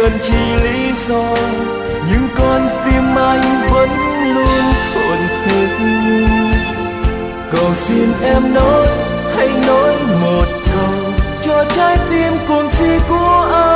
cần chi lý do, nhưng con tim anh vẫn luôn thổn thức. Cầu xin em nói, hãy nói một câu cho trái tim cuồng si của anh.